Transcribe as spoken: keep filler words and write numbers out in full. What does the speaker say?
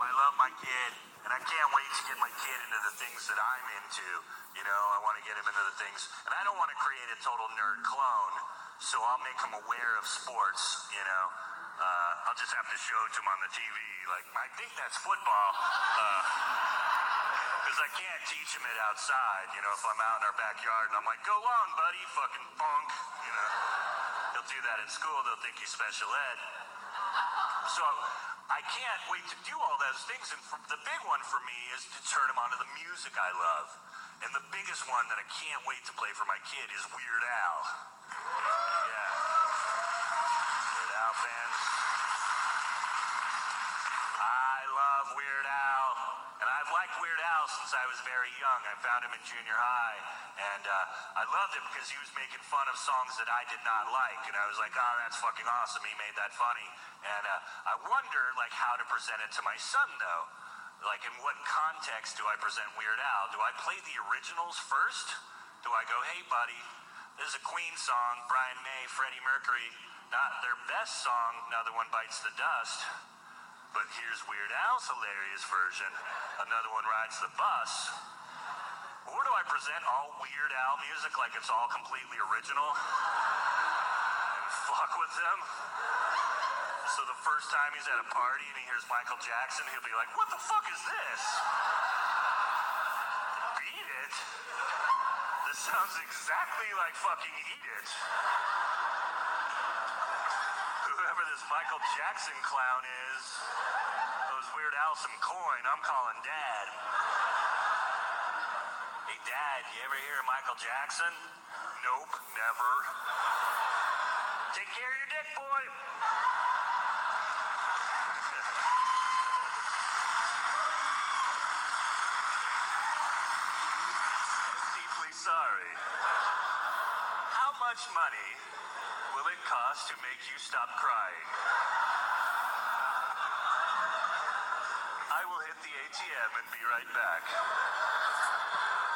I love my kid, and I can't wait to get my kid into the things that I'm into. You know, I want to get him into the things, and I don't want to create a total nerd clone, so I'll make him aware of sports, you know. Uh, I'll just have to show it to him on the T V, like, I think that's football, because uh, I can't teach him it outside, you know, if I'm out in our backyard, and I'm like, go long, buddy, fucking punk, you know. He'll do that in school, they'll think he's special ed. So I can't wait to do all those things, and for, the big one for me is to turn him onto the music I love. And the biggest one that I can't wait to play for my kid is Weird Al. Yeah. Weird Al fans. I love Weird Al. And I've liked Weird Al since I was very young. I found him in junior high. And uh, I loved it because he was making fun of songs that I did not like. And I was like, oh, that's fucking awesome. He made that funny. And uh, I wonder, like, how to present it to my son, though. Like, in what context do I present Weird Al? Do I play the originals first? Do I go, hey, buddy, this is a Queen song, Brian May, Freddie Mercury, not their best song, Another One Bites the Dust, but here's Weird Al's hilarious version, Another One Rides the Bus. Or do I present all Weird Al music like it's all completely original and fuck with them? So the first time he's at a party and he hears Michael Jackson, he'll be like, what the fuck is this? Beat It? This sounds exactly like fucking Eat It. Whoever this Michael Jackson clown is, owes Weird Al some coin. I'm calling Dad. Hey, Dad, you ever hear of Michael Jackson? Nope, never. Take care of your dick, boy. Sorry. How much money will it cost to make you stop crying? I will hit the A T M and be right back.